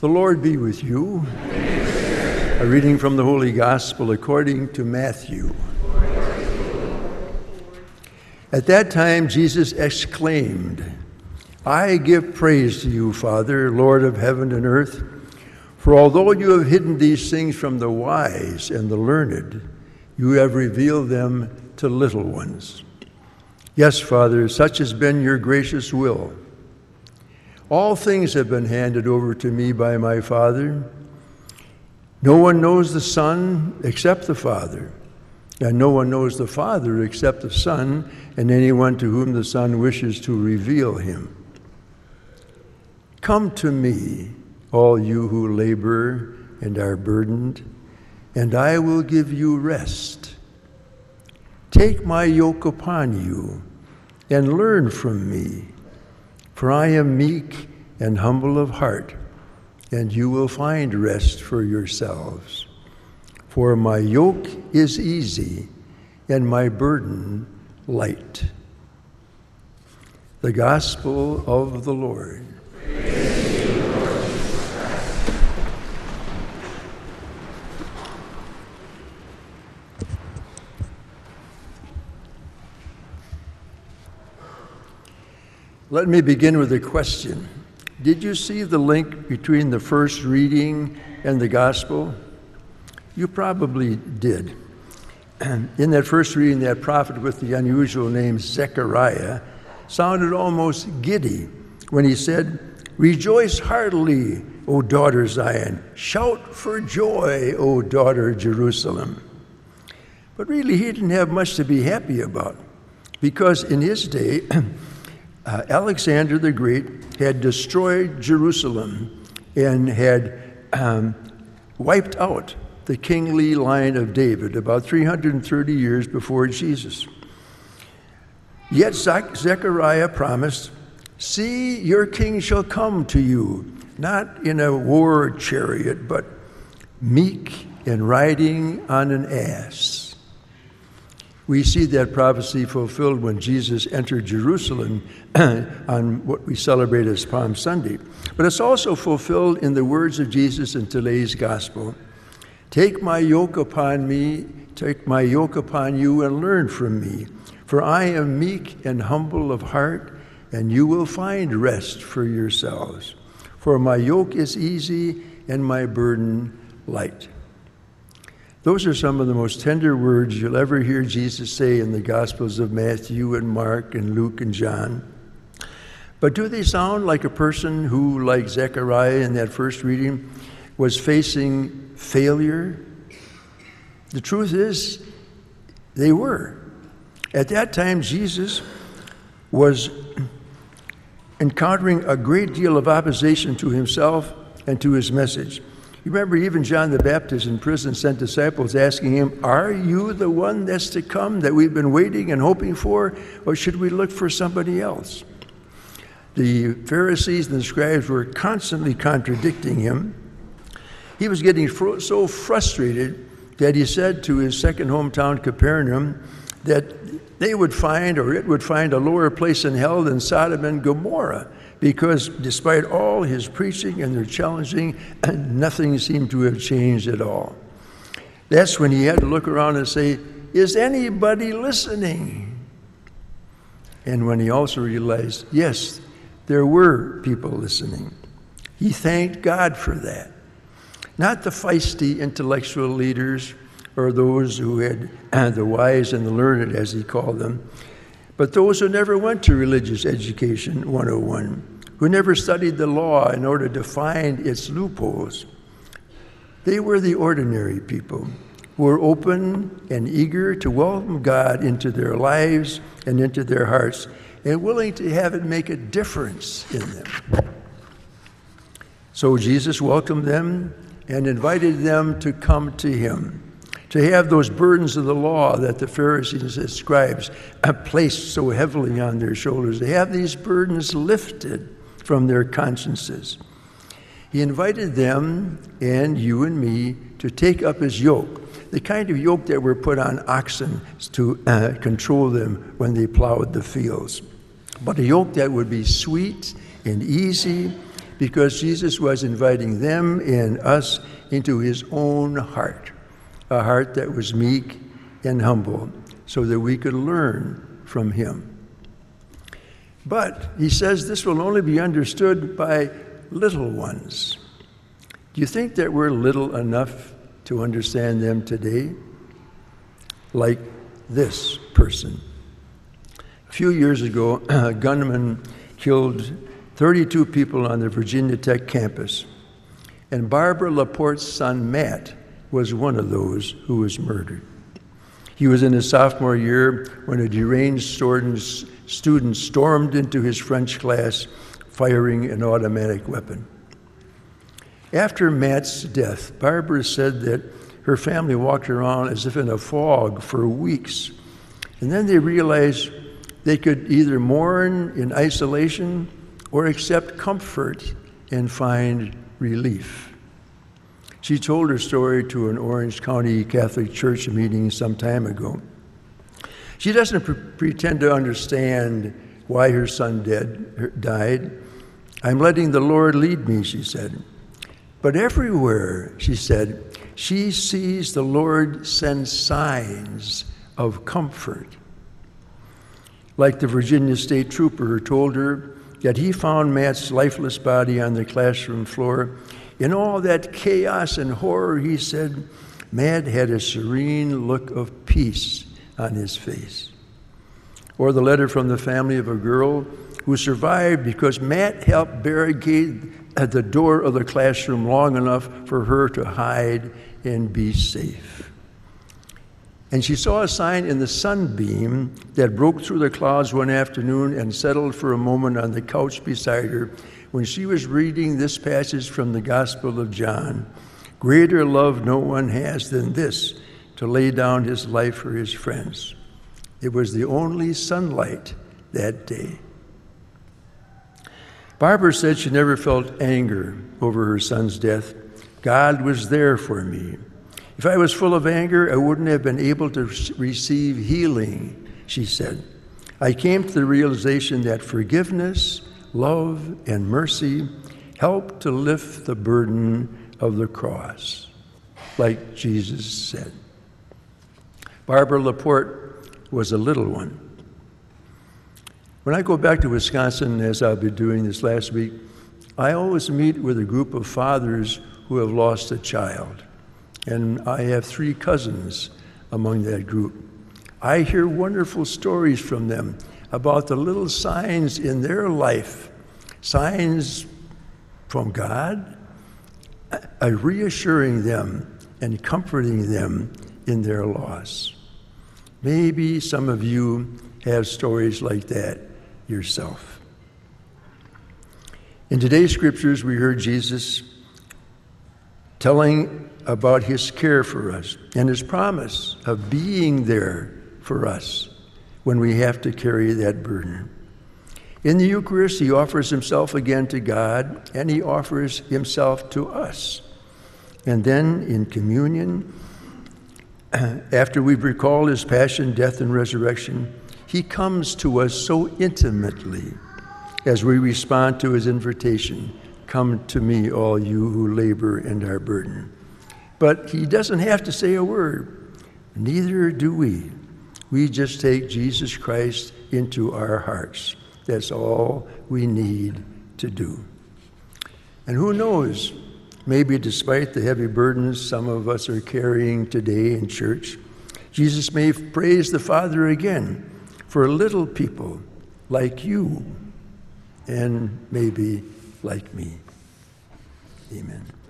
The Lord be with you. A reading from the Holy Gospel according to Matthew. At that time, Jesus exclaimed, I give praise to you, Father, Lord of heaven and earth, for although you have hidden these things from the wise and the learned, you have revealed them to little ones. Yes, Father, such has been your gracious will. All things have been handed over to me by my Father. No one knows the Son except the Father, and no one knows the Father except the Son, and anyone to whom the Son wishes to reveal him. Come to me, all you who labor and are burdened, and I will give you rest. Take my yoke upon you and learn from me, for I am meek and humble of heart, and you will find rest for yourselves. For my yoke is easy and my burden light. The Gospel of the Lord. Praise to you, Lord Jesus Christ. Let me begin with a question. Did you see the link between the first reading and the Gospel? You probably did. In that first reading, that prophet with the unusual name Zechariah sounded almost giddy when he said, Rejoice heartily, O daughter Zion. Shout for joy, O daughter Jerusalem. But really, he didn't have much to be happy about, because in his day, Alexander the Great had destroyed Jerusalem and had wiped out the kingly line of David about 330 years before Jesus. Yet Zechariah promised, See, your king shall come to you, not in a war chariot, but meek and riding on an ass. We see that prophecy fulfilled when Jesus entered Jerusalem on what we celebrate as Palm Sunday. But it's also fulfilled in the words of Jesus in today's gospel. Take my yoke upon me, take my yoke upon you and learn from me. For I am meek and humble of heart, and you will find rest for yourselves. For my yoke is easy and my burden light. Those are some of the most tender words you'll ever hear Jesus say in the Gospels of Matthew and Mark and Luke and John. But do they sound like a person who, like Zechariah in that first reading, was facing failure? The truth is, they were. At that time, Jesus was encountering a great deal of opposition to himself and to his message. You remember even John the Baptist in prison sent disciples asking him, Are you the one that's to come that we've been waiting and hoping for, or should we look for somebody else? The Pharisees and the scribes were constantly contradicting him. He was getting so frustrated that he said to his second hometown, Capernaum, that they would find, or it would find, a lower place in hell than Sodom and Gomorrah, because despite all his preaching and their challenging, nothing seemed to have changed at all. That's when he had to look around and say, Is anybody listening? And when he also realized, yes, there were people listening. He thanked God for that. Not the feisty intellectual leaders or those who had the wise and the learned, as he called them, but those who never went to religious education 101, who never studied the law in order to find its loopholes. They were the ordinary people who were open and eager to welcome God into their lives and into their hearts, and willing to have it make a difference in them. So Jesus welcomed them and invited them to come to him, to have those burdens of the law that the Pharisees and scribes placed so heavily on their shoulders, to have these burdens lifted from their consciences. He invited them and you and me to take up his yoke, the kind of yoke that were put on oxen to control them when they plowed the fields. But a yoke that would be sweet and easy, because Jesus was inviting them and us into his own heart, a heart that was meek and humble, so that we could learn from him. But he says this will only be understood by little ones. Do you think that we're little enough to understand them today? Like this person. A few years ago, a gunman killed 32 people on the Virginia Tech campus, and Barbara Laporte's son, Matt, was one of those who was murdered. He was in his sophomore year when a deranged student stormed into his French class, firing an automatic weapon. After Matt's death, Barbara said that her family walked around as if in a fog for weeks, and then they realized they could either mourn in isolation or accept comfort and find relief. She told her story to an Orange County Catholic Church meeting some time ago. She doesn't pretend to understand why her son died. I'm letting the Lord lead me, she said. But everywhere, she said, she sees the Lord send signs of comfort. Like the Virginia State Trooper who told her that he found Matt's lifeless body on the classroom floor. In all that chaos and horror, he said, Matt had a serene look of peace on his face. Or the letter from the family of a girl who survived because Matt helped barricade at the door of the classroom long enough for her to hide and be safe. And she saw a sign in the sunbeam that broke through the clouds one afternoon and settled for a moment on the couch beside her when she was reading this passage from the Gospel of John. Greater love no one has than this, to lay down his life for his friends. It was the only sunlight that day. Barbara said she never felt anger over her son's death. God was there for me. If I was full of anger, I wouldn't have been able to receive healing, she said. I came to the realization that forgiveness, love, and mercy help to lift the burden of the cross, like Jesus said. Barbara Laporte was a little one. When I go back to Wisconsin, as I'll be doing this last week, I always meet with a group of fathers who have lost a child. And I have 3 cousins among that group. I hear wonderful stories from them about the little signs in their life, signs from God, reassuring them and comforting them in their loss. Maybe some of you have stories like that yourself. In today's scriptures, we heard Jesus telling about his care for us and his promise of being there for us when we have to carry that burden. In the Eucharist, he offers himself again to God, and he offers himself to us. And then in communion, after we've recalled his passion, death, and resurrection, he comes to us so intimately as we respond to his invitation, come to me, all you who labor and are burdened. But he doesn't have to say a word. Neither do we. We just take Jesus Christ into our hearts. That's all we need to do. And who knows, maybe despite the heavy burdens some of us are carrying today in church, Jesus may praise the Father again for little people like you and maybe like me. Amen.